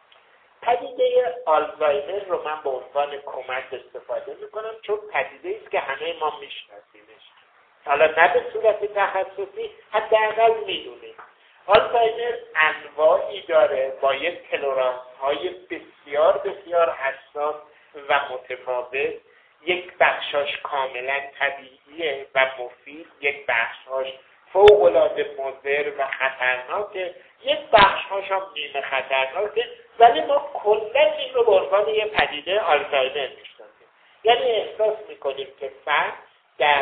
پدیده آلزایمر رو من به عنوان کمک استفاده میکنم چون پدیده است که همه ما میشناسیمش. حالا نه به صورت تخصصی، حداقل میدونیم. آلزایمر انواعی داره با یک تلرانس های بسیار بسیار حساس و متفاوت. یک بخشاش کاملا طبیعیه و مفید، یک بخشاش فوق‌العاده مضر و خطرناکه، یک بخشاش هم نیمه خطرناکه، ولی ما کلا این رو به عنوان یه پدیده آلزایمر میشناسیم. یعنی احساس میکنیم که فرد در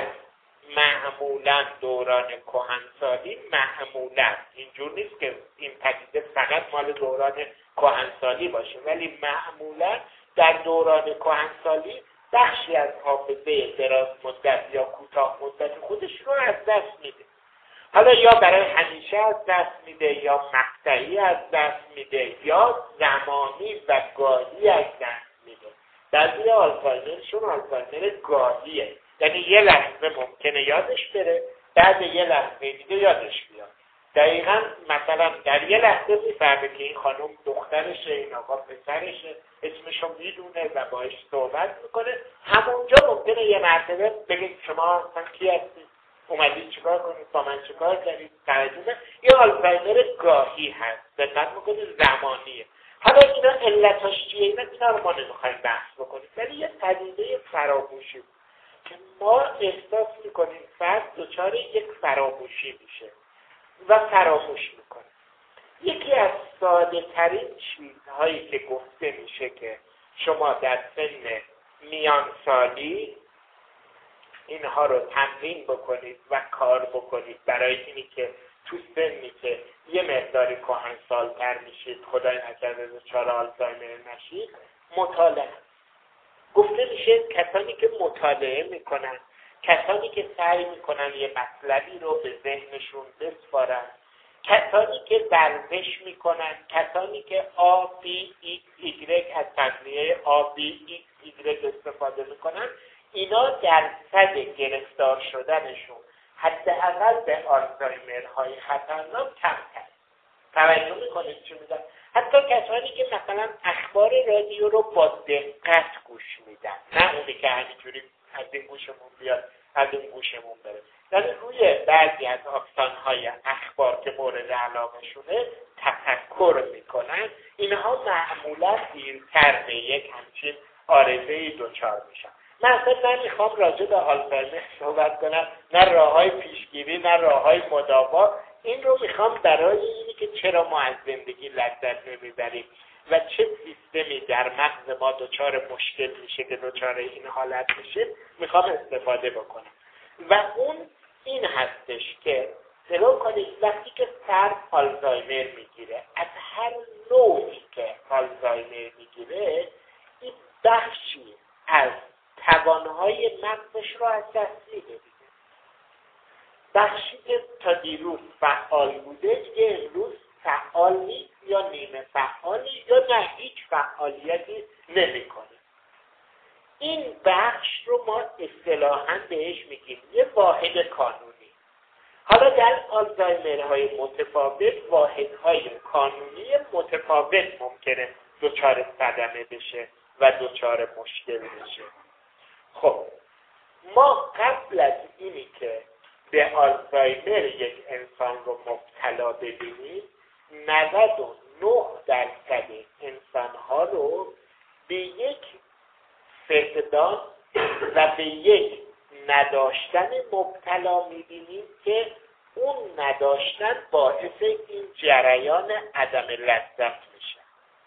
معمولا دوران کهنسالی، معمولا اینجور نیست که این پدیده فقط مال دوران کهنسالی باشه، ولی معمولا در دوران کهنسالی بخشی از حافظه دراز مدت یا کوتاه مدت خودش رو از دست میده. حالا یا برای همیشه از دست میده، یا مقطعی از دست میده، یا زمانی و گاهی از دست میده. بعضی آلزایمرشون آلزایمر گاهیه، یعنی یه لحظه ممکنه یادش بره، بعد یه لحظه دیگه یادش بیاد. دقیقاً مثلا در یه لحظه میفهمه که این خانم دخترشه، این آقا پسرشه، اسمشو میدونه و باهاش صحبت میکنه. همونجا ممکنه یه مرتبه بگید شما اصلا کی هستید، اومدید چیکار کنید، با من چیکار کردید، توجه. یه آلزایمر گاهی هست، دقت میکنید زمانیه. حالا اینا علتاش چیه؟ اینا اینا رو ما نمیخوایم بحث بکنیم، ولی یه پدیده فراموشی بود که ما احساس میکنیم فرد دچار یک فراموشی میشه و فراموش میکنه. یکی از ساده ترین چیزهایی که گفته میشه که شما در سن میان سالی اینها رو تمرین بکنید و کار بکنید برای اینی که تو سنی که یه مقداری کهنسال‌تر میشید، خدای نکرده دچار آلزایمر نشید، مطالعه. گفته میشه کسانی که مطالعه میکنن، کسانی که سعی میکنن یه مطلبی رو به ذهنشون بسپارن، کسانی که ورزش میکنن، کسانی که آ بی ایکس ایگرگ از تقنیه آ بی ایکس ایگرگ استفاده میکنن، اینا درصد گرفتار شدنشون حداقل به آلزایمرهای خطرناک کمتر. توجه میکنید چی میگم؟ حتی کسانی که مثلا اخبار رادیو رو با دقت گوش میدن، نه اونی که همینجوری از این گوشمون بیاد از این گوشمون بره، یعنی روی بعضی از آکسانهای اخبار که مورد علاقه شونه تفکر میکنن، اینها معمولا دیرتر به یک همچین آرزه‌ای دچار میشن. من اصلا نمیخوام راجع به آلزایمر صحبت کنم، نه راههای پیشگیری نه راههای مداوا. این رو میخوام برای اینی که چرا ما از زندگی لذت نمیبریم و چه سیستمی در مغز ما دچار مشکل میشه که دچار این حالت میشه میخوام استفاده بکنم. و اون این هستش که نگاه کنید وقتی که فرد آلزایمر میگیره، از هر نوعی که آلزایمر میگیره، این بخشی از توانهای مغزش رو از دست میده. بخشی که تا دیروز فعال بوده دیگه امروز فعال نیست، یا نیمه فعالی یا نه هیچ فعالیتی نمیکنه. این بخش رو ما اصطلاحاً بهش میگیم یه واحد کانونی. حالا در آلزایمرهای متفاوت واحدهای کانونی متفاوت ممکنه دچار صدمه بشه و دچار مشکل بشه. خب ما قبل از اینی که به آلزایمر یک انسان رو مبتلا ببینیم نود و نه درصد انسانها رو به یک فقدان و به یک نداشتن مبتلا میبینیم که اون نداشتن باعث این جریان عدم لذت میشه.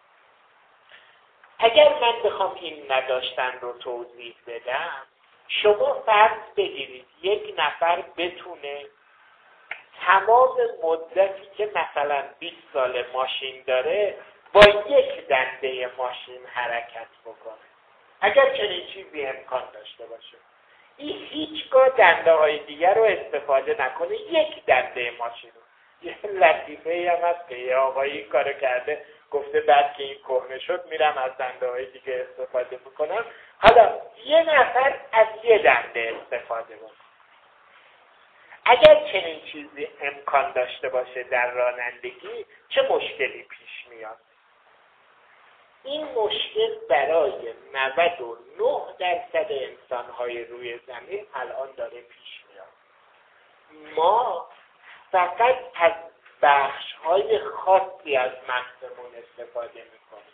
اگر من بخوام این نداشتن رو توضیح بدم، شما فرض بگیرید یک نفر بتونه تمام مدتی که مثلا بیست سال ماشین داره با یک دنده ماشین حرکت بکنه. اگر چنین چیزی امکان داشته باشه، این هیچگاه دنده های دیگر رو استفاده نکنه، یک دنده ماشین رو. یه لطیفه‌ای هم هست که یه آقایی این کارو کرده، گفته بعد که این کهنه شد میرم از دنده های دیگه استفاده میکنم. حالا یه نفر از یه دنده استفاده بکنه. اگر چنین چیزی امکان داشته باشه در رانندگی چه مشکلی پیش میاد؟ این مشکل برای نود و نه درصد انسان‌های روی زمین الان داره پیش میاد. ما فقط از بخش‌های خاصی از مغزمون استفاده میکنیم.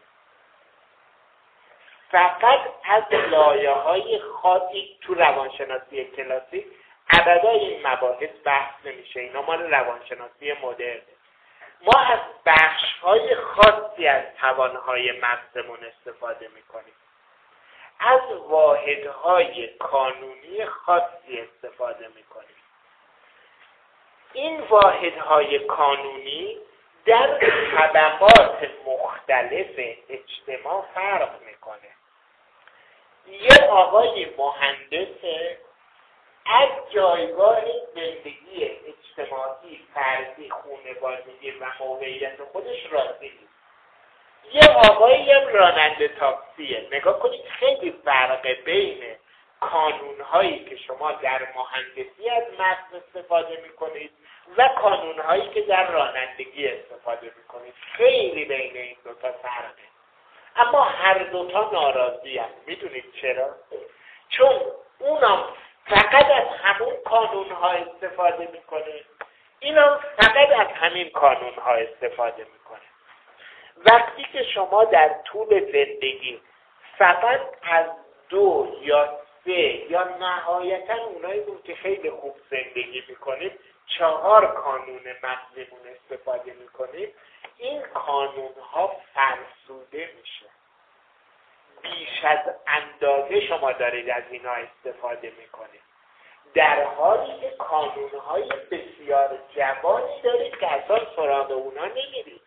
فقط از لایه‌های خاصی تو روانشناسی کلاسیک ابدا این مباحث بحث نمیشه. اینا مال روانشناسی مدرنه. ما از بخش‌های خاصی از توانهای مغزمون استفاده میکنیم. از واحدهای کانونی خاصی استفاده میکنیم. این واحدهای کانونی در طبقات مختلف اجتماع فرق میکنه. یه آقای مهندس از جایگاه زندگی اجتماعی، فردی، خانوادگی و موقعیت خودش راضی نیست. یه آقایی هم راننده تاکسیه. نگاه کنید خیلی فرق بین کانونهایی که شما در مهندسی از متن استفاده میکنید و کانونهایی که در رانندگی استفاده میکنید. خیلی بین این دوتا فرقه. اما هر دوتا ناراضی هست. میدونید چرا؟ چون اونم فقط از همون کانون ها استفاده میکنه، اینا فقط از همین کانون ها استفاده میکنه. وقتی که شما در طول زندگی فقط از دو یا سه یا نهایتا اونایی بود که خیلی خوب زندگی میکنید چهار کانون مغزمون استفاده میکنید، این کانون ها فرسوده میشه. بیش از اندازه شما دارید از اینا استفاده میکنید، در حالی که کانونهای بسیار جوانی دارید که اصلا سراغ اونا نمیرید.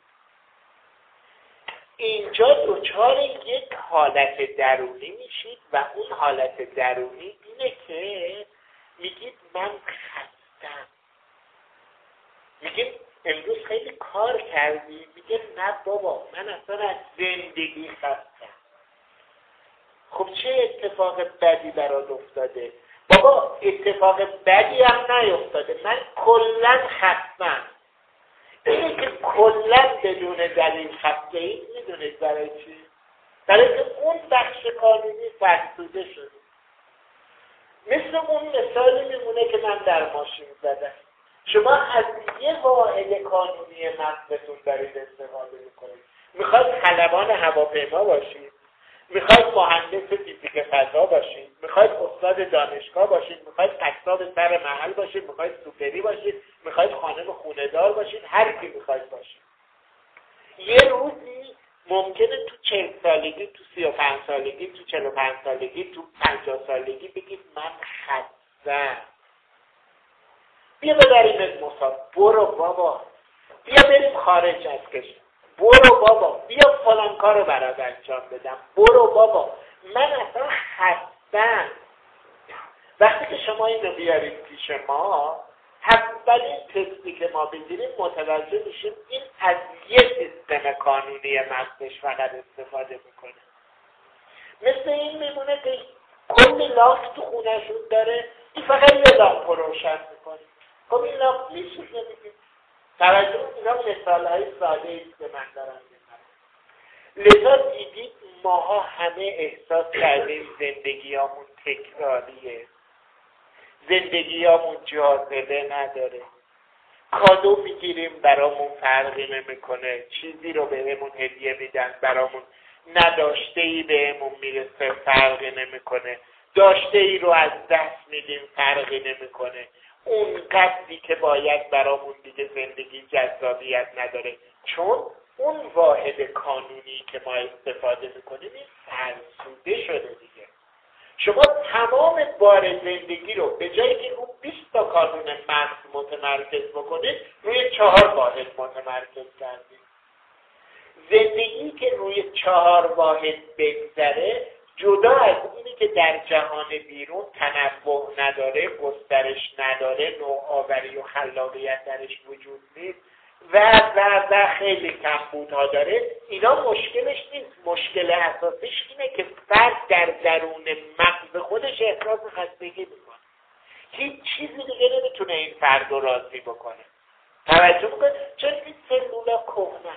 اینجا دچار یک حالت درونی میشید و اون حالت درونی اینه که میگید من خستم. میگید امروز خیلی کار کردی؟ میگه نه بابا من اصلا از زندگی خستم. خب چه اتفاق بدی برات افتاده؟ بابا اتفاق بدی هم نیفتاده، من کلن خستم. اینه که کلن بدون دلیل خسته اید میدونید برای چی؟ برای که اون بخش قانونی فرسوده شده. مثل اون مثالی میمونه که من در ماشین زدم. شما از یه واحد قانونی مغزتون دارید استفاده میکنید. میخواید خلبان هواپیما باشید، میخواید مهندس فیزیک فضا باشید، میخواید استاد دانشگاه باشید، میخواید قصاب سر محل باشید، میخواید سوپری باشید، میخواید خانم خونه‌دار باشید، هر کی میخواید باشید. یه روزی ممکنه تو چهل سالگی، تو سی و پنج سالگی، تو چهل و پنج سالگی، تو پنجاه سالگی بگید من خستم. بیا ببریم از مسافر، برو بابا، بیا بریم خارج از کشور، برو بابا، بیا فلان کارو برات انجام بدم، برو بابا، من اصلا خستم. وقتی که شما این رو بیارید پیش ما، اولین تستی که ما بگیریم متوجه میشیم این از یه سیستم قانونی مغزش فقط استفاده میکنه. مثل این میمونه که کلی لامپ تو خونهشون داره، این فقط یه لامپ رو روشن میکنه. خب این لامپ میسوزه میگیم. توجه اینا مثال های ساده ایست که من دارم میزنم. لذا دیدید ماها همه احساس کردیم زندگیامون تکراریه، زندگیامون جاذبه نداره، کادو میگیریم برامون فرقی نمیکنه، چیزی رو بهمون هدیه میدن برامون نداشته ای بهمون میرسه فرقی نمیکنه، داشته ای رو از دست میدیم فرقی نمیکنه، اون قدری که باید برامون دیگه زندگی جذابیت نداره، چون اون واحد قانونی که ما استفاده میکنیم این فرسوده شده دیگه. شما تمام بار زندگی رو به جایی که رو بیست تا قانون مغز متمرکز بکنید روی چهار واحد متمرکز کردید. زندگی که روی چهار واحد بگذره جدا از اینی که در جهان بیرون تنوع نداره، گسترش نداره، نوآوری و خلاقیت درش وجود نیست و و و خیلی کمبودها داره، اینا مشکلش نیست. مشکل اساسیش اینه که فرد در درون مغز خودش احساس خستگی میکنه. هیچ چیزی دیگه نمیتونه این فرد رو راضی بکنه. توجه میکنه؟ چون این سلولا کهنه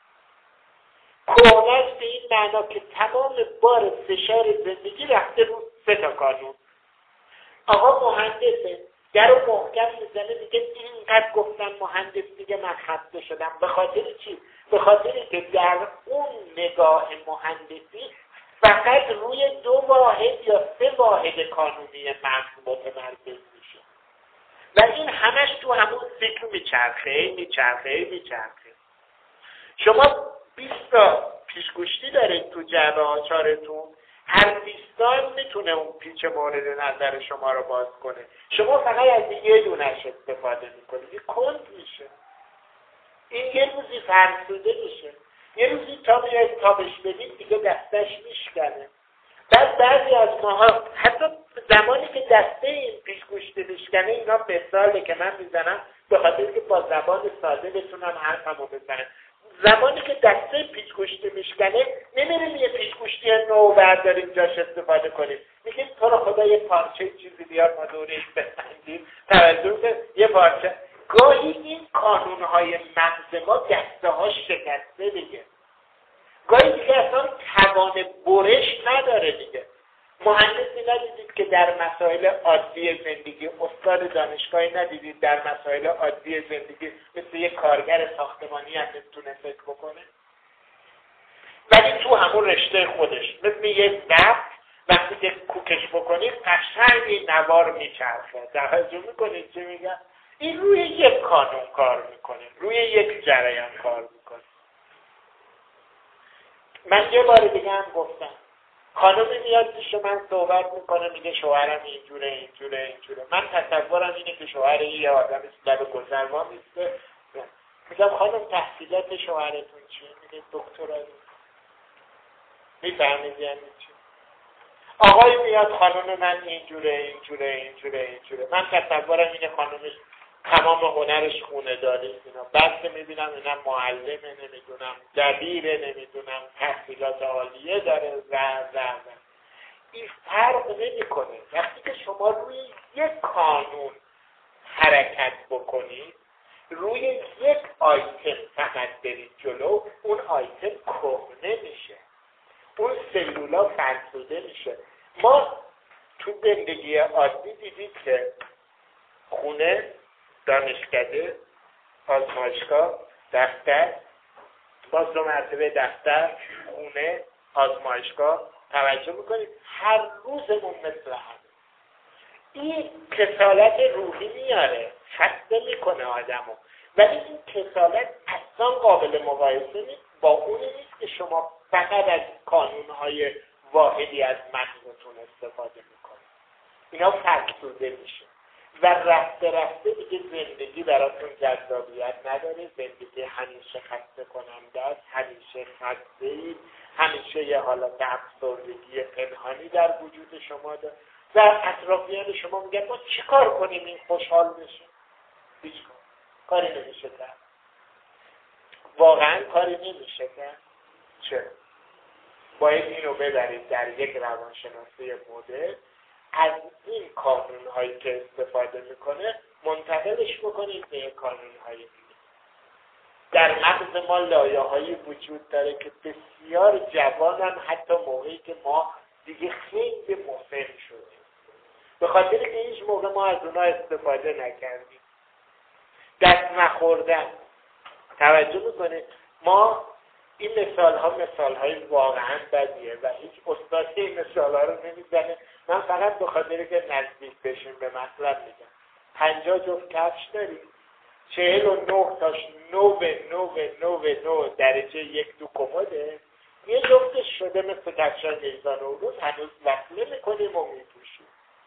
کهنه به این معنا که تمام بار فشار زندگی رفته رو سه تا قانون. آقا مهندسه، در رو محکم میزنه میگه اینقدر گفتن مهندس دیگه من خسته شدم. به خاطر چی؟ به خاطری که در اون نگاه مهندسی فقط روی دو واحد یا سه واحد قانونی مغز متمرکز میشه و این همش تو همون سیکل میچرخه میچرخه میچرخه. شما بیست تا پیشگوشتی دارید تو جعبه آچارتون، هر بیستان میتونه اون پیچ مورد نظر شما رو باز کنه. شما فقط از یه دونش استفاده میکنید، این کند میشه، این یه روزی فرسوده میشه، یه روزی تا بیاید تابش بدید دیگه دستش میشکنه. بعد بعضی از ماها حتی زمانی که دسته این پیشگوشتی میشکنه، اینا مثاله که من میزنم به خاطر که با زبان ساده بتونم حرفمو بزنم. زمانی که دسته پیچگوشتی میشکنه نمیریم یه پیچگوشتی نو برداریم جاش استفاده کنیم، میگیم تو رو خدا یه پارچه چیزی بیار ما دورش بسندیم. توجه که یه پارچه گاهی این قانونهای مغز ما دسته ها شکسته دیگه، گاهی دیگه اصلا توان برش نداره دیگه. مهندسی ندیدید که در مسائل عادی زندگی، استاد دانشگاهی ندیدید در مسائل عادی زندگی مثل یک کارگر ساختمانی هم نمیتونه فکر بکنه، ولی تو همون رشته خودش مثل یک نفت وقتی که کوکش بکنید قشنگ نوار میچرخه. توجه میکنید چی میگم؟ این روی یک قانون کار میکنه، روی یک جریان کار میکنه. من یه بار دیگه هم گفتم، خانمی میاد پیش من صحبت میکنه میگه شوهرم اینجوره اینجوره اینجوره. من تصورم اینه که شوهر یه آدم لب گذروا میسته. میگم خانم تحصیلات شوهرتون چیه؟ میگه دکترا. میفهمید یعنی چی؟ آقای میاد خانم من اینجوره اینجوره اینجوره اینجوره. من تصورم اینه خانمش تمام هنرش خونه داری اینا. بعد که میبینم اینا معلمه، نمیدونم دبیره، نمیدونم تحصیلات عالیه داره و و و این فرق نمیکنه. وقتی که شما روی یک قانون حرکت بکنید، روی یک آیتم فقط برید جلو، اون آیتم کهنه میشه، اون سلولا فرسوده میشه. ما تو زندگی عادی دیدید که خونه، دانشکده، آزمایشگاه، دفتر، باز دو مرتبه دفتر، خونه، آزمایشگاه، توجه میکنید هر روزمون مثل هم. این کسالت روحی میاره، خسته میکنه آدمو، ولی این کسالت اصلا قابل مقایسه نیست با اونی نیست که شما فقط از قانونهای واحدی از مغزتون استفاده میکنید. اینا فرسوده میشه و رفته رفته دیگه زندگی براتون جذابیت نداره. زندگی همیشه خسته کننده است، همیشه خسته اید، همیشه یه حالت افسردگی پنهانی در وجود شما داره. و اطرافیان شما میگن ما چی کار کنیم این خوشحال بشه؟ هیچ کار کاری نمیشه کرد. واقعا کاری نمیشه کرد. چرا؟ باید اینو ببرید در یک روانشناسی مدرن، از این کانون هایی که استفاده میکنه منتقلش بکنید به کانون های دیگه. در مغز ما لایه هایی وجود داره که بسیار جوانن، حتی موقعی که ما دیگه خیلی مسن شدیم، به خاطر که هیچ موقع ما از اونها استفاده نکردیم. دست نخوردن. توجه میکنه ما این مثال ها مثال های واقعا بدیه و هیچ استادی این مثال ها رو نمیزنه. من فقط به خاطر که نزدیک بشیم به مطلب میگم. پنجاه جفت کفش داریم، چهل و نه تاش نو نو نو نو درجه یک دو کموده، یه جفتش شده مثل کفشای میزان و روز، هنوز وصله میکنیم و میپوشیم.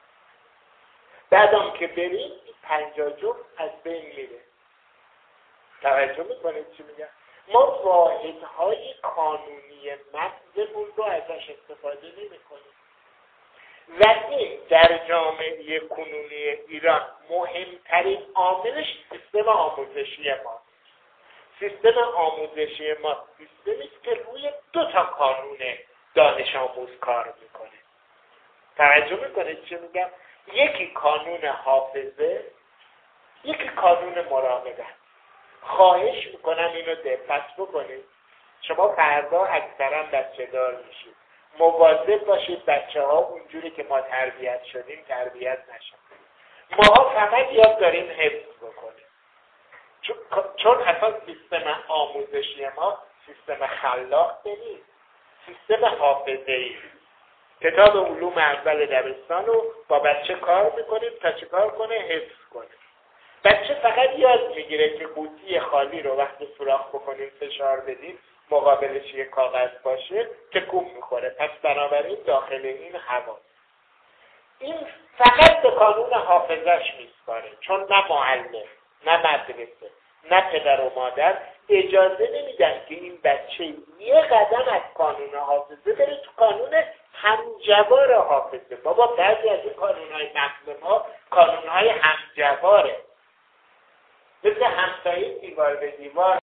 بعدم که بریم این پنجاه جفت از بین میره. توجه میکنید چی میگم؟ ما واحدهای قانونی مغزمون رو ازش استفاده نمی کنیم و این در جامعه کنونی ایران مهمترین عاملش سیستم آموزشی ما. سیستم آموزشی ما سیستمی است که روی دو تا قانون دانش آموز کار میکنه. توجه میکنید چی میگم؟ یکی قانون حافظه، یکی قانون مراقبت. خواهش میکنم اینو دقت بکنید. شما فردا اکثرا بچه دار میشید، مواظب باشید بچه ها اونجوری که ما تربیت شدیم تربیت نشن. ماها فقط یاد داریم حفظ بکنیم، چون, چون اصلا سیستم آموزشی ما سیستم خلاق نیست، سیستم حافظه ای. کتاب علوم اول دبستان رو با بچه کار میکنیم تا چه کار کنه؟ حفظ کنه. بچه فقط یاد میگیره که قوطی خالی رو وقتی سوراخ بکنیم فشار بدیم مقابلش یک کاغذ باشه که تکون میخوره، پس بنابراین داخل این هوا. این فقط به قانون حافظش میسپاره، چون نه معلم نه مدرسه نه پدر و مادر اجازه نمیدن که این بچه یه قدم از قانون حافظه بره تو قانون همجوار حافظه. بابا بعضی از این قانونهای مغز ما قانونهای همجواره، مثل همسایه دیوار به دیوار